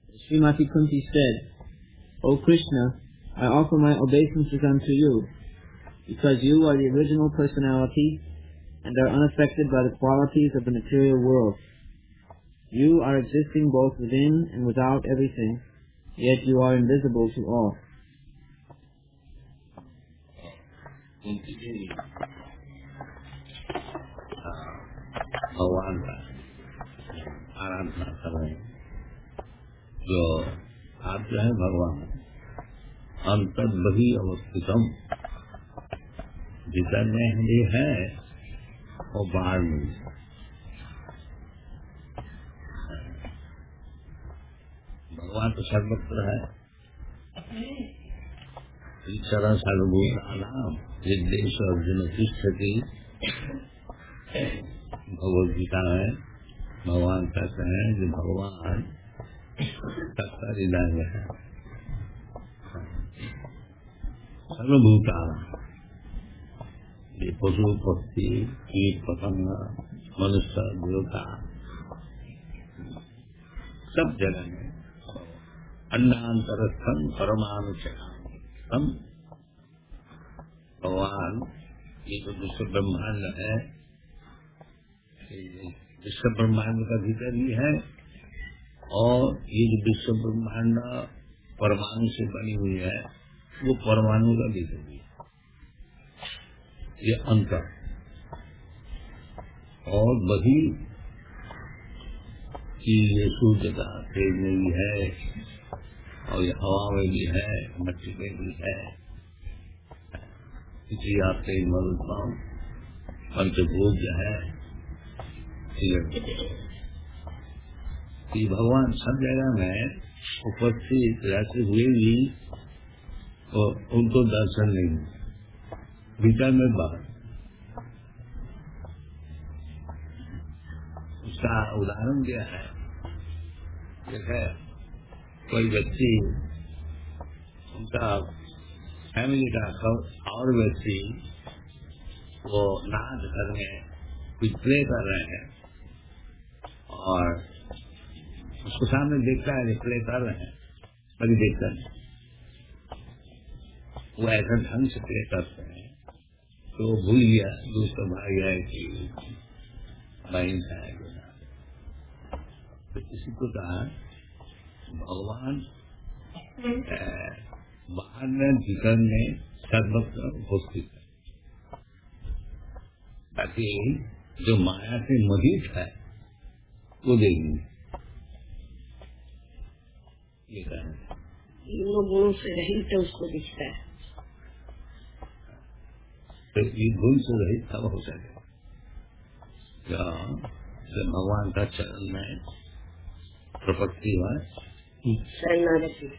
Srimati Kunti said, O Krishna, I offer my obeisances unto you, because you are the original personality and are unaffected by the qualities of the material world. You are existing both within and without everything, yet you are invisible to all. भगवान का आराधना कर रहे हैं, जो आप जो है भगवान अंतर बही अवस्थितम, भीतर में भी है और बाहर में भी। भगवान तो सर्वत्र है। ईश्वर सर्वभूतानां हृदयेषु अर्जुन तिष्ठति, भगवद गीता है। भगवान कहते हैं कि भगवान सबका हृदय में है। सर्वभूतानां, ये पशु पक्षी कीट पतंग मनुष्य देवता सब जगह में अन्नांतरस्थम परमाणुचम, भगवान ये जो विश्व ब्रह्मांड है, विश्व ब्रह्मांड का भीतर ही है, और ये जो विश्व ब्रह्मांड परमाणु से बनी हुई है, वो परमाणु का भीतर भी है। ये अंतर और वही कि ये सूर्य का तेज में भी है, और ये हवा में भी है, मिट्टी में भी है। इसी आपसे मरुत्तम पंचभूत है। कि भगवान सब जगह में उपस्थित रहते हुए भी तो उनको दर्शन नहीं, भीतर में बाहर। उसका उदाहरण क्या है? जैसे कोई व्यक्ति, उनका फैमिली का और व्यक्ति वो नाच घर में कुछ प्ले कर रहे हैं, और उसको सामने देखता है प्ले कर रहे हैं, कभी देखता नहीं। वो ऐसा ढंग से प्ले करते हैं तो वो भूल गया, दूसरा भाग गया कि बहन है। तो किसी को कहा भगवान बाहर में भीतर में सर्वत्र उपस्थित है, ताकि जो माया से मोहित है वो देखिए। ये कहना गुणों से रहित उसको दिखता है, तो ये गुण से रहित तब हो सके जब भगवान का चरण में प्रपत्ति हुआ, शरणागति।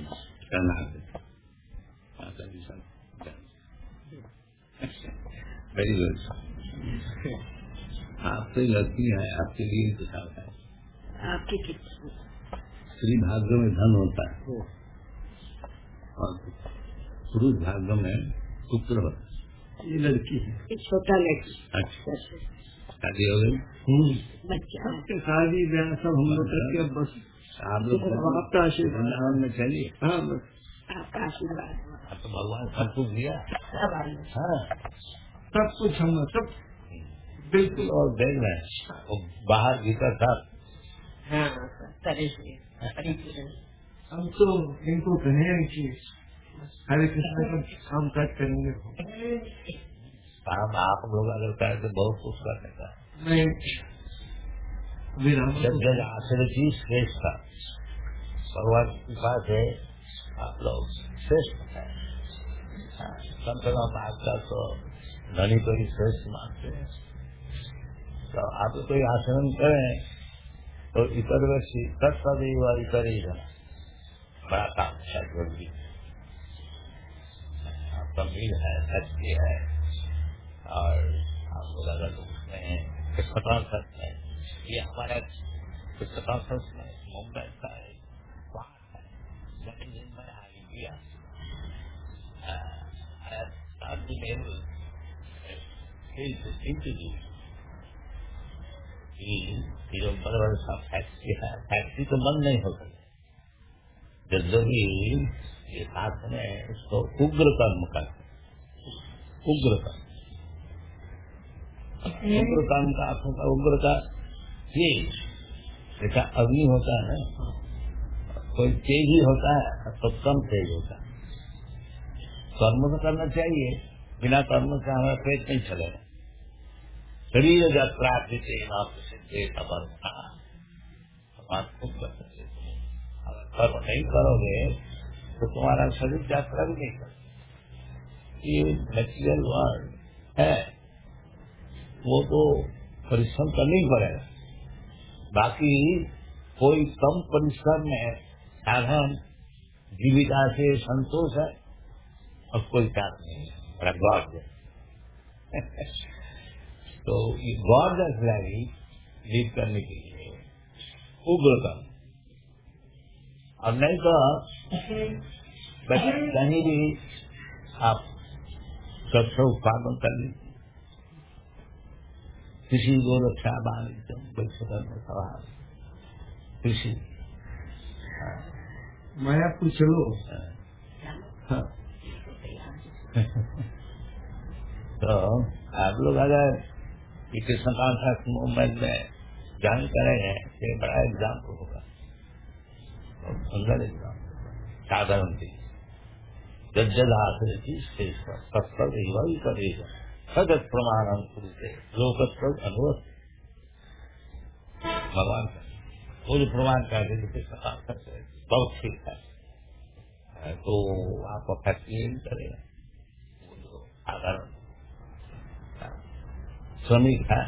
Very good. आपसे लड़की है, आपके लिए इंतजार है। आपकी कितनी स्त्री भाग्य में धन होता है और पुरुष भाग्य में पुत्र होता है। ये लड़की है, छोटा लड़की। अच्छा, शादी हो गई? बच्चा शादी ब्याह सब हम लोग करके बस आप लोग आपका आशीर्वाद में चलिए। हाँ, बस आपका आशीर्वाद। तो भगवान सब कुछ दिया, सब कुछ हम सब बिल्कुल। और देख रहे हैं बाहर भीतर सब। हाँ, तरह से हम तो इनको कहें कि हरे कृष्ण का काम काज करेंगे। काम आप लोग अगर करें तो बहुत कुछ करने का। जब जब आश्रय की श्रेष्ठ था, भगवान की कृपा से आप लोग श्रेष्ठ है। कम से कम आपका तो धनी को ही श्रेष्ठ मानते हैं। तो आप कोई आचरण करें तो इतर व्यक्ति तत्सदैव इतर ही है, बड़ा काम है। आपका मीर है, सच्ची है, और आप लोग अगर उसमें पुस्तकाल सकते हैं, ये हमारा पुस्तकाल में मुंबई का बाहर है, जमीन में इंडिया बड़े बड़े फैक्ट्री है, फैक्ट्री तो बंद नहीं हो सकती, यद्यपि ये साथ में उसको उग्र कर्म का उग्र कर्म का अर्थ होता है उग्र का तेज, जैसा अग्नि होता है कोई तेज ही होता है तो कम तेज होता है। कर्म तो करना चाहिए, बिना कर्म से हमारा पेट नहीं चलेगा। शरीर यात्रा खूब कर सकते, अगर कर्म नहीं करोगे तो तुम्हारा शरीर यात्रा भी नहीं कर। ये नेचुरल वर्ल्ड है, वो तो परिश्रम करना ही पड़ेगा। बाकी कोई कम परिश्रम में साधन जीविका से संतोष है और कोई साथ नहीं है, गॉड तो ये गॉडनेस लाइफ लीड करने के लिए उग्र कर्म, और नहीं तो कहीं भी आप सत्सव उत्पादन कर लीजिए, किसी को रक्षा वाणिज्य में सवाल कृषि माया पूछ लो। तो आप लोग अगर कृष्णकांत मूवमेंट में ज्वाइन करेंगे तो बड़ा एग्जाम्पल होगा, सुंदर एग्जाम्पल साधारण थी। जद आश्रय सत्सव वही करेगा सदत प्रमाण अंकुरित लोकत्व अनुभव भगवान वो जो प्रमाण कर रहे थे बहुत ठीक है, तो आपको फैक्ट्री करेगा। वो जो साधारण श्रमिक है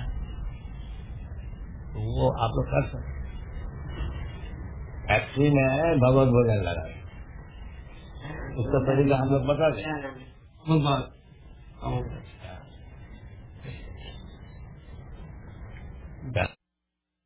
तो वो आप लोग कर सकते। फैक्ट्री में भगवत भोजन लगा उसका तरीका हम लोग बता दें।